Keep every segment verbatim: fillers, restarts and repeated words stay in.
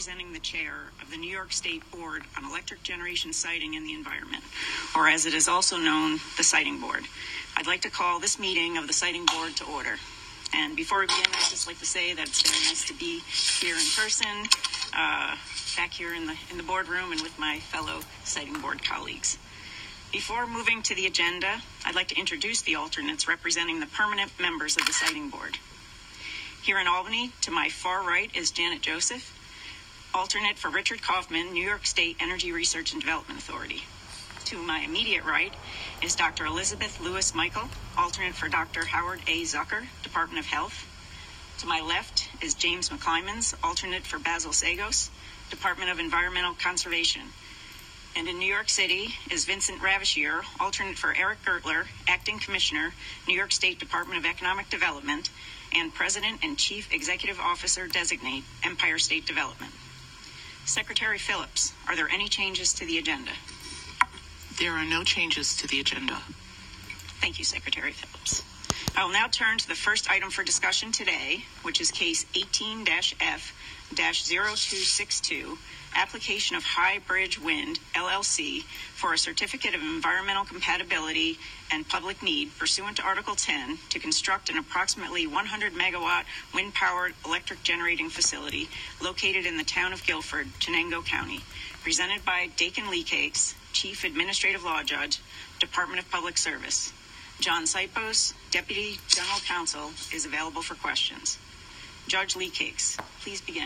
Presenting the chair of the New York State Board on Electric Generation Siting and the Environment, or as it is also known, the Siting Board. I'd like to call this meeting of the Siting Board to order. And before we begin, I'd just like to say that it's very nice to be here in person, uh, back here in the in the boardroom and with my fellow Siting Board colleagues. Before moving to the agenda, I'd like to introduce the alternates representing the permanent members of the Siting Board. Here in Albany, to my far right is Janet Joseph, alternate for Richard Kaufman, New York State Energy Research and Development Authority. To my immediate right is Doctor Elizabeth Lewis Michael, alternate for Doctor Howard A. Zucker, Department of Health. To my left is James McClymans, alternate for Basil Sagos, Department of Environmental Conservation. And in New York City is Vincent Ravashier, alternate for Eric Gertler, Acting Commissioner, New York State Department of Economic Development, and President and Chief Executive Officer Designate, Empire State Development. Secretary Phillips, are there any changes to the agenda? There are no changes to the agenda. Thank you, Secretary Phillips. I will now turn to the first item for discussion today, which is case eighteen F zero two six two, application of High Bridge Wind, L L C, for a certificate of environmental compatibility and public need pursuant to Article ten to construct an approximately one hundred megawatt wind-powered electric generating facility located in the town of Guilford, Chenango County, presented by Dakin Leacakes, Chief Administrative Law Judge, Department of Public Service. John Sipos, Deputy General Counsel, is available for questions. Judge Leacakes, please begin.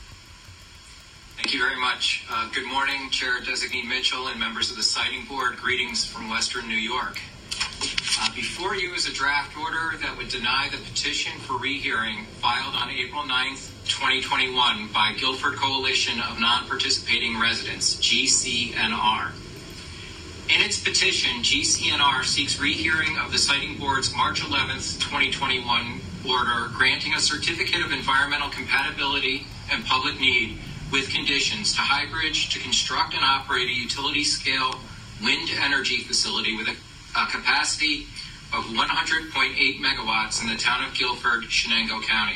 Thank you very much. Uh, good morning, Chair Designee Mitchell and members of the Siting Board. Greetings from Western New York. Uh, before you is a draft order that would deny the petition for rehearing filed on April ninth, twenty twenty-one by Guilford Coalition of Non-Participating Residents, G C N R. In its petition, G C N R seeks rehearing of the Siting Board's March eleventh, twenty twenty-one order granting a certificate of environmental compatibility and public need with conditions to Highbridge to construct and operate a utility-scale wind energy facility with a, a capacity of one hundred point eight megawatts in the town of Guilford, Chenango County.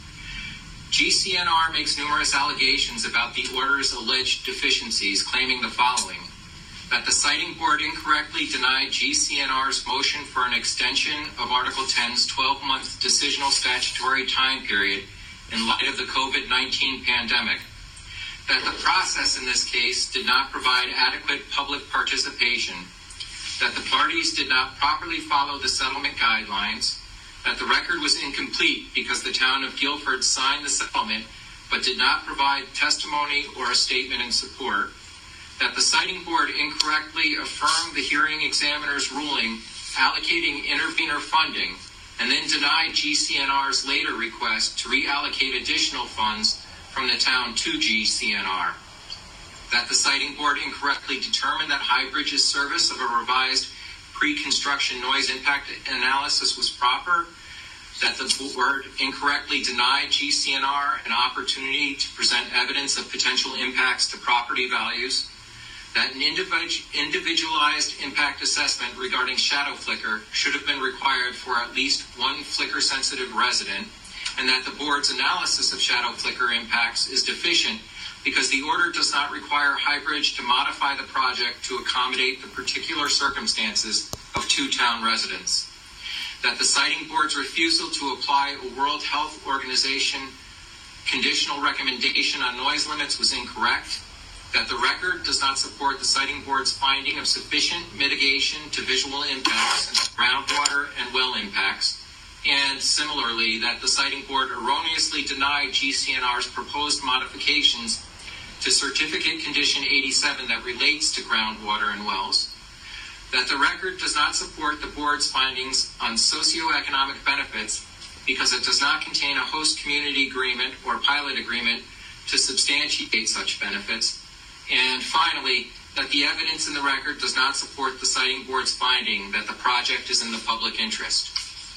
G C N R makes numerous allegations about the order's alleged deficiencies, claiming the following: that the Siting Board incorrectly denied G C N R's motion for an extension of Article ten's twelve-month decisional statutory time period in light of the COVID nineteen pandemic, that the process in this case did not provide adequate public participation, that the parties did not properly follow the settlement guidelines, that the record was incomplete because the town of Guilford signed the settlement but did not provide testimony or a statement in support, that the Siting Board incorrectly affirmed the hearing examiner's ruling allocating intervener funding and then denied G C N R's later request to reallocate additional funds from the town to G C N R, that the Siting Board incorrectly determined that Highbridge's service of a revised pre-construction noise impact analysis was proper, that the board incorrectly denied G C N R an opportunity to present evidence of potential impacts to property values, that an individualized impact assessment regarding shadow flicker should have been required for at least one flicker-sensitive resident, and that the board's analysis of shadow flicker impacts is deficient because the order does not require Highbridge to modify the project to accommodate the particular circumstances of two town residents, that the Siting Board's refusal to apply a World Health Organization conditional recommendation on noise limits was incorrect, that the record does not support the Siting Board's finding of sufficient mitigation to visual impacts, groundwater and well impacts, and similarly that the Siting Board erroneously denied G C N R's proposed modifications to Certificate Condition eighty-seven that relates to groundwater and wells, that the record does not support the board's findings on socioeconomic benefits because it does not contain a host community agreement or pilot agreement to substantiate such benefits, and finally, that the evidence in the record does not support the Siting Board's finding that the project is in the public interest.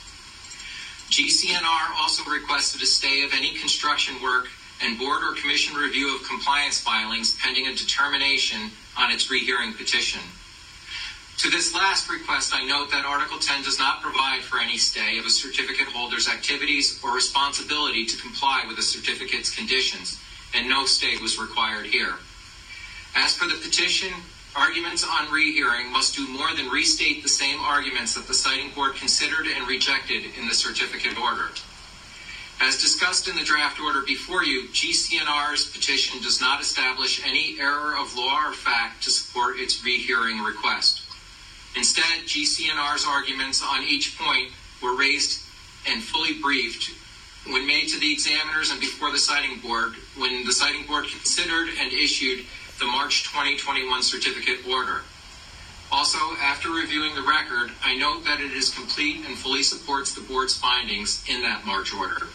G C N R also requested a stay of any construction work and board or commission review of compliance filings pending a determination on its rehearing petition. To this last request, I note that Article ten does not provide for any stay of a certificate holder's activities or responsibility to comply with the certificate's conditions, and no stay was required here. As per the petition, arguments on rehearing must do more than restate the same arguments that the Citing Board considered and rejected in the certificate order. As discussed in the draft order before you, G C N R's petition does not establish any error of law or fact to support its rehearing request. Instead, G C N R's arguments on each point were raised and fully briefed when made to the examiners and before the Citing Board, when the Citing Board considered and issued the March twenty twenty-one certificate order. Also, after reviewing the record, I note that it is complete and fully supports the Board's findings in that March order.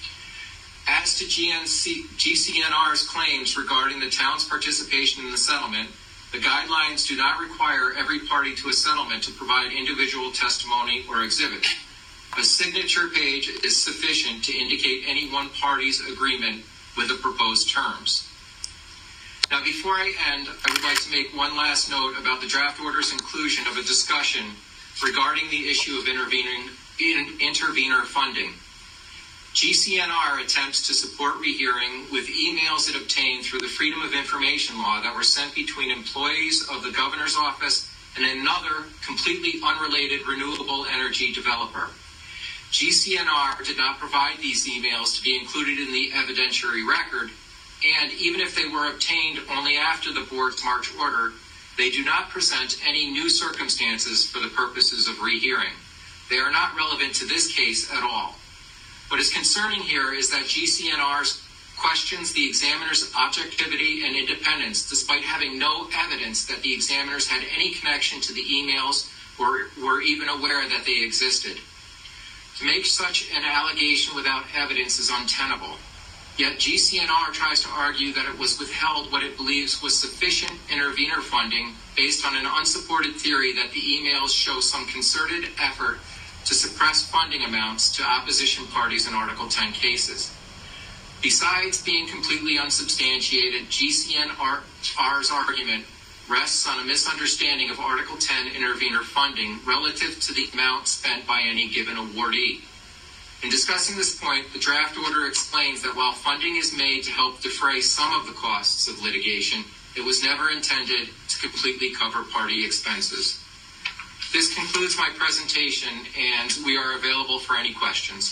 As to G C N R's claims regarding the town's participation in the settlement, the guidelines do not require every party to a settlement to provide individual testimony or exhibit. A signature page is sufficient to indicate any one party's agreement with the proposed terms. Now, before I end, I would like to make one last note about the draft order's inclusion of a discussion regarding the issue of intervening, in, intervener funding. G C N R attempts to support rehearing with emails it obtained through the Freedom of Information Law that were sent between employees of the governor's office and another completely unrelated renewable energy developer. G C N R did not provide these emails to be included in the evidentiary record, and even if they were obtained only after the Board's March order, they do not present any new circumstances for the purposes of rehearing. They are not relevant to this case at all. What is concerning here is that G C N R questions the examiner's objectivity and independence despite having no evidence that the examiners had any connection to the emails or were even aware that they existed. To make such an allegation without evidence is untenable. Yet G C N R tries to argue that it was withheld what it believes was sufficient intervener funding based on an unsupported theory that the emails show some concerted effort to suppress funding amounts to opposition parties in Article ten cases. Besides being completely unsubstantiated, G C N R's argument rests on a misunderstanding of Article ten intervener funding relative to the amount spent by any given awardee. In discussing this point, the draft order explains that while funding is made to help defray some of the costs of litigation, it was never intended to completely cover party expenses. This concludes my presentation, and we are available for any questions.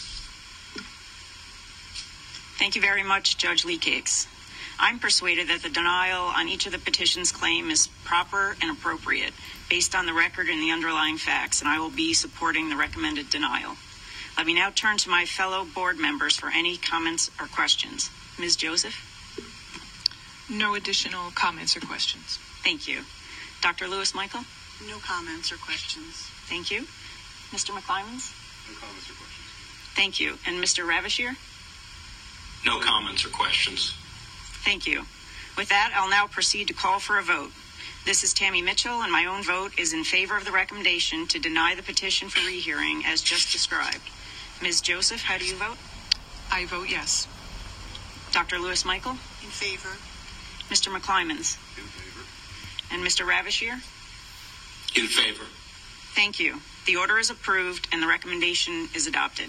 Thank you very much, Judge Leakakes. I'm persuaded that the denial on each of the petition's claim is proper and appropriate based on the record and the underlying facts, and I will be supporting the recommended denial. Let me now turn to my fellow board members for any comments or questions. Miz Joseph? No additional comments or questions. Thank you. Doctor Lewis Michael? No comments or questions. Thank you. Mister McClymans? No comments or questions. Thank you. And Mister Ravishir? No comments or questions. Thank you. With that, I'll now proceed to call for a vote. This is Tammy Mitchell, and my own vote is in favor of the recommendation to deny the petition for rehearing as just described. Miz Joseph, how do you vote? I vote yes. Doctor Lewis Michael? In favor. Mister McClymans? In favor. And Mister Ravishir? In favor. Thank you. The order is approved and the recommendation is adopted.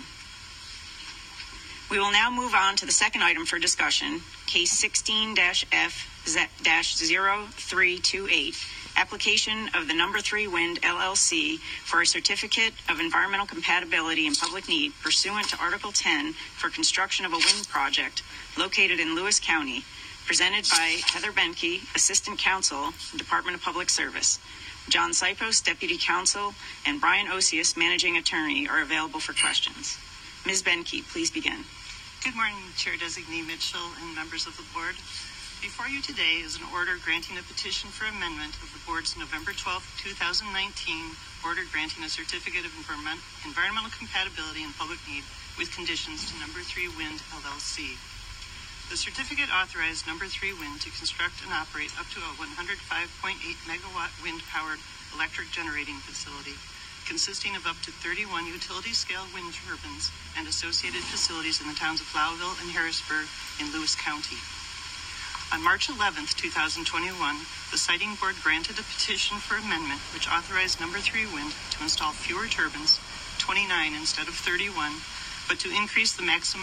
We will now move on to the second item for discussion, Case sixteen F zero three two eight, application of the Number three Wind L L C for a certificate of environmental compatibility and public need pursuant to Article ten for construction of a wind project located in Lewis County, presented by Heather Benke, Assistant Counsel, Department of Public Service. John Sipos, Deputy Counsel, and Brian Osius, Managing Attorney, are available for questions. Miz Benke, please begin. Good morning, Chair Designee Mitchell and members of the Board. Before you today is an order granting a petition for amendment of the Board's November twelfth, two thousand nineteen order granting a certificate of environment, environmental compatibility and public need with conditions to Number three Wind L L C. The certificate authorized Number three Wind to construct and operate up to a one hundred five point eight megawatt wind-powered electric generating facility, consisting of up to thirty-one utility-scale wind turbines and associated facilities in the towns of Lowville and Harrisburg in Lewis County. On March eleventh, two thousand twenty-one, the Citing Board granted a petition for amendment which authorized Number three Wind to install fewer turbines, twenty-nine instead of thirty-one, but to increase the maximum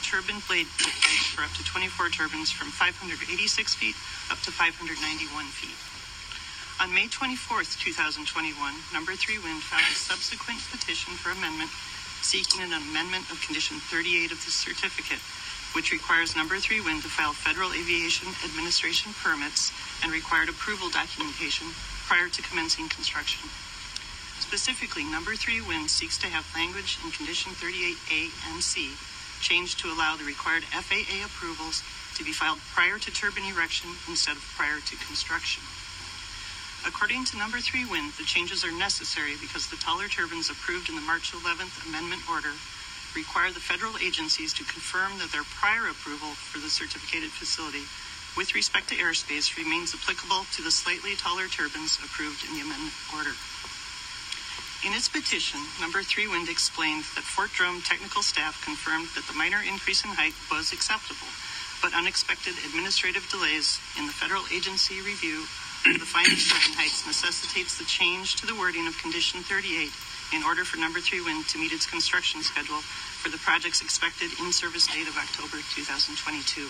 turbine blade height for up to twenty-four turbines from five hundred eighty-six feet up to five hundred ninety-one feet. On May twenty-fourth, two thousand twenty-one, Number three Wind filed a subsequent petition for amendment seeking an amendment of Condition thirty-eight of the certificate, which requires Number three Wind to file Federal Aviation Administration permits and required approval documentation prior to commencing construction. Specifically, Number three Wind seeks to have language in Condition thirty-eight A and C changed to allow the required F A A approvals to be filed prior to turbine erection instead of prior to construction. According to Number three Wind, the changes are necessary because the taller turbines approved in the March eleventh Amendment Order require the federal agencies to confirm that their prior approval for the certificated facility with respect to airspace remains applicable to the slightly taller turbines approved in the Amendment Order. In its petition, Number three Wind explained that Fort Drum technical staff confirmed that the minor increase in height was acceptable, but unexpected administrative delays in the federal agency review of the final turbine heights necessitates the change to the wording of Condition thirty-eight in order for Number three Wind to meet its construction schedule for the project's expected in-service date of October two thousand twenty-two.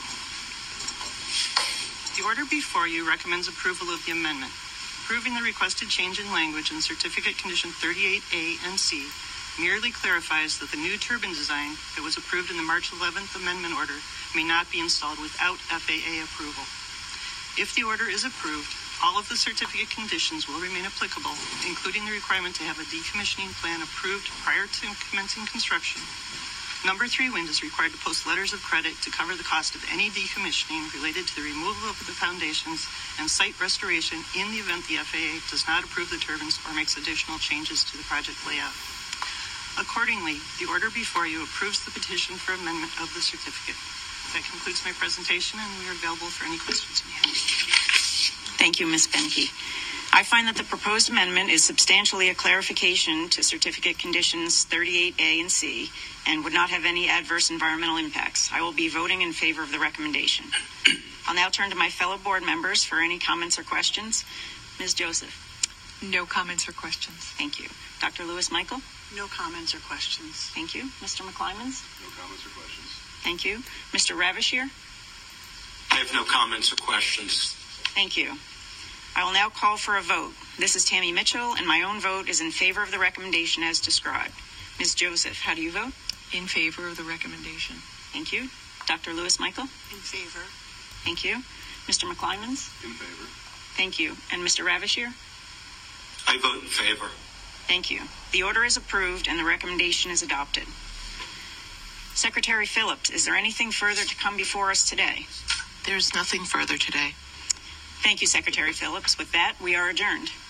The order before you recommends approval of the amendment. Approving the requested change in language in Certificate Condition thirty-eight A and C merely clarifies that the new turbine design that was approved in the March eleventh Amendment Order may not be installed without F A A approval. If the order is approved, all of the certificate conditions will remain applicable, including the requirement to have a decommissioning plan approved prior to commencing construction. Number three Wind is required to post letters of credit to cover the cost of any decommissioning related to the removal of the foundations and site restoration in the event the F A A does not approve the turbines or makes additional changes to the project layout. Accordingly, the order before you approves the petition for amendment of the certificate. That concludes my presentation, and we are available for any questions you may have. Thank you, Miz Benke. I find that the proposed amendment is substantially a clarification to Certificate Conditions thirty-eight A and C and would not have any adverse environmental impacts. I will be voting in favor of the recommendation. I'll now turn to my fellow board members for any comments or questions. Miz Joseph. No comments or questions. Thank you. Doctor Lewis-Michael. No comments or questions. Thank you. Mister McClymans. No comments or questions. Thank you. Mister Ravishir. I have no comments or questions. Thank you. I will now call for a vote. This is Tammy Mitchell, and my own vote is in favor of the recommendation as described. Miz Joseph, how do you vote? In favor of the recommendation. Thank you. Doctor Lewis-Michael? In favor. Thank you. Mister McClymans? In favor. Thank you. And Mister Ravishir? I vote in favor. Thank you. The order is approved and the recommendation is adopted. Secretary Phillips, is there anything further to come before us today? There's nothing further today. Thank you, Secretary Phillips. With that, we are adjourned.